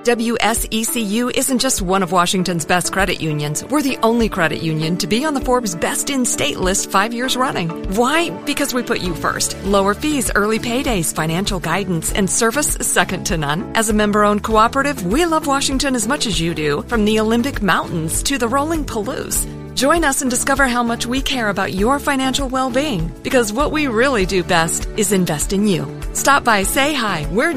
WSECU isn't just one of Washington's best credit unions. We're the only credit union to be on the Forbes Best in State list 5 years running. Why? Because we put you first. Lower fees, early paydays, financial guidance, and service second to none. As a member-owned cooperative, we love Washington as much as you do, from the Olympic Mountains to the rolling Palouse. Join us and discover how much we care about your financial well-being, because what we really do best is invest in you. Stop by, say hi. We're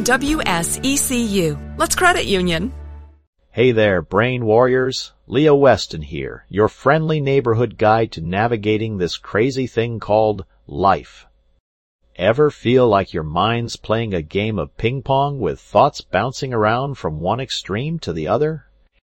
WSECU. Let's credit union. Hey there, brain warriors. Leo Weston here, your friendly neighborhood guide to navigating this crazy thing called life. Ever feel like your mind's playing a game of ping pong with thoughts bouncing around from one extreme to the other?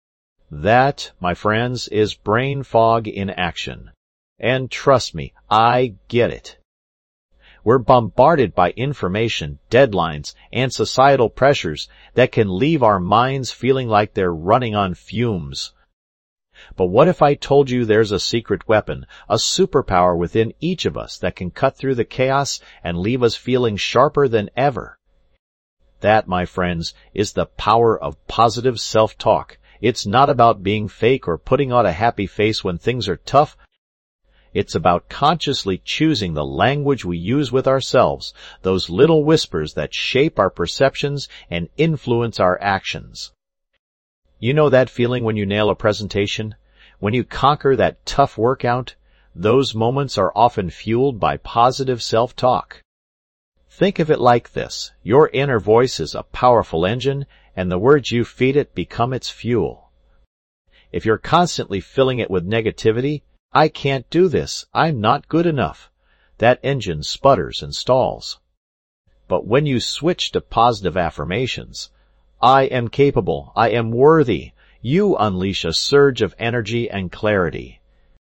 That, my friends, is brain fog in action. And trust me, I get it. We're bombarded by information, deadlines, and societal pressures that can leave our minds feeling like they're running on fumes. But what if I told you there's a secret weapon, a superpower within each of us that can cut through the chaos and leave us feeling sharper than ever? That, my friends, is the power of positive self-talk. It's not about being fake or putting on a happy face when things are tough. It's about consciously choosing the language we use with ourselves, those little whispers that shape our perceptions and influence our actions. You know that feeling when you nail a presentation? When you conquer that tough workout? Those moments are often fueled by positive self-talk. Think of it like this. Your inner voice is a powerful engine, and the words you feed it become its fuel. If you're constantly filling it with negativity, I can't do this, I'm not good enough, that engine sputters and stalls. But when you switch to positive affirmations, I am capable, I am worthy, you unleash a surge of energy and clarity.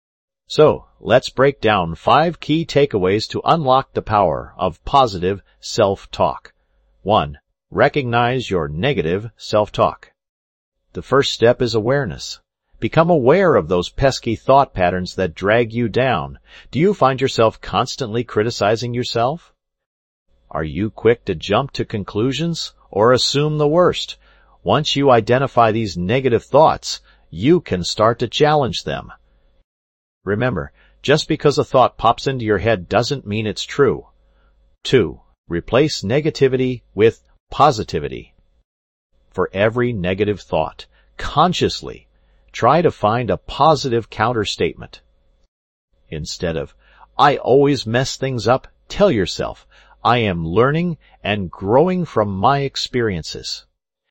So, let's break down 5 key takeaways to unlock the power of positive self-talk. 1. Recognize your negative self-talk. The first step is awareness. Become aware of those pesky thought patterns that drag you down. Do you find yourself constantly criticizing yourself? Are you quick to jump to conclusions or assume the worst? Once you identify these negative thoughts, you can start to challenge them. Remember, just because a thought pops into your head doesn't mean it's true. 2. Replace negativity with positivity. For every negative thought, consciously, try to find a positive counterstatement. Instead of, I always mess things up, tell yourself, I am learning and growing from my experiences.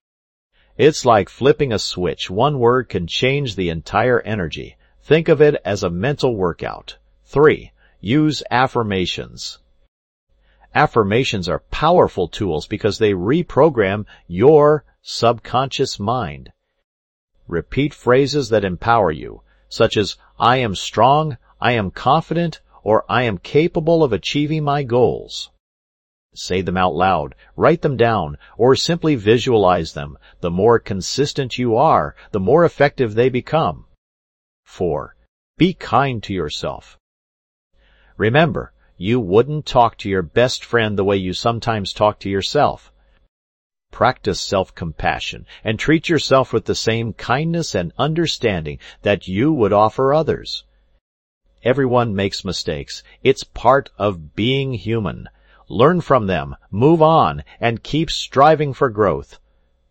It's like flipping a switch. One word can change the entire energy. Think of it as a mental workout. 3. Use affirmations. Affirmations are powerful tools because they reprogram your subconscious mind. Repeat phrases that empower you, such as, I am strong, I am confident, or I am capable of achieving my goals. Say them out loud, write them down, or simply visualize them. The more consistent you are, the more effective they become. 4. Be kind to yourself. Remember, you wouldn't talk to your best friend the way you sometimes talk to yourself. Practice self-compassion and treat yourself with the same kindness and understanding that you would offer others. Everyone makes mistakes. It's part of being human. Learn from them, move on, and keep striving for growth.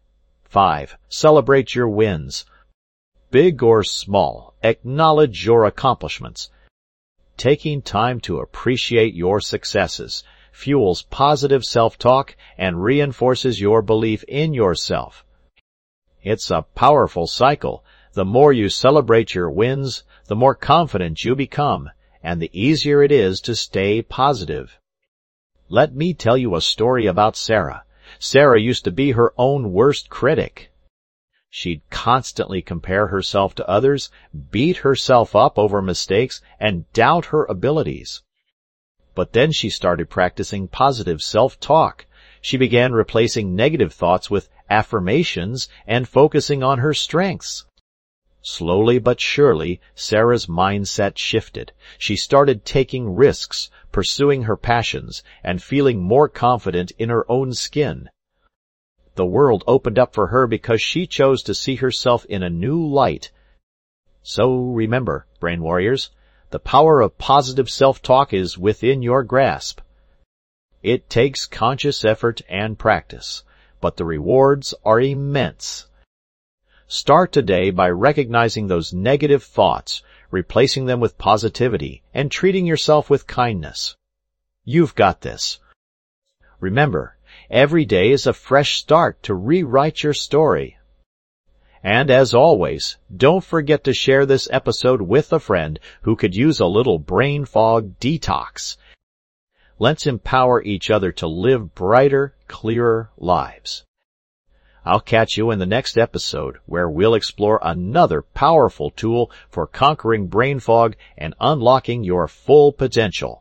5. Celebrate your wins. Big or small, acknowledge your accomplishments. Taking time to appreciate your successes fuels positive self-talk and reinforces your belief in yourself. It's a powerful cycle. The more you celebrate your wins, the more confident you become, and the easier it is to stay positive. Let me tell you a story about Sarah. Sarah used to be her own worst critic. She'd constantly compare herself to others, beat herself up over mistakes, and doubt her abilities. But then she started practicing positive self-talk. She began replacing negative thoughts with affirmations and focusing on her strengths. Slowly but surely, Sarah's mindset shifted. She started taking risks, pursuing her passions, and feeling more confident in her own skin. The world opened up for her because she chose to see herself in a new light. So remember, Brain Warriors, the power of positive self-talk is within your grasp. It takes conscious effort and practice, but the rewards are immense. Start today by recognizing those negative thoughts, replacing them with positivity, and treating yourself with kindness. You've got this. Remember, every day is a fresh start to rewrite your story. And as always, don't forget to share this episode with a friend who could use a little brain fog detox. Let's empower each other to live brighter, clearer lives. I'll catch you in the next episode, where we'll explore another powerful tool for conquering brain fog and unlocking your full potential.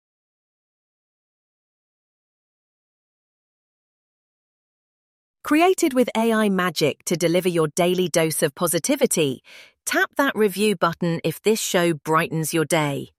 Created with AI magic to deliver your daily dose of positivity, tap that review button if this show brightens your day.